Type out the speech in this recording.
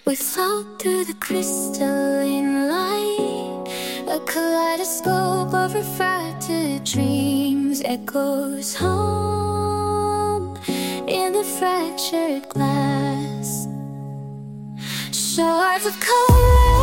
We float through the crystalline light, a kaleidoscope of refracted dreams echoes home in the fractured glass. Shards of color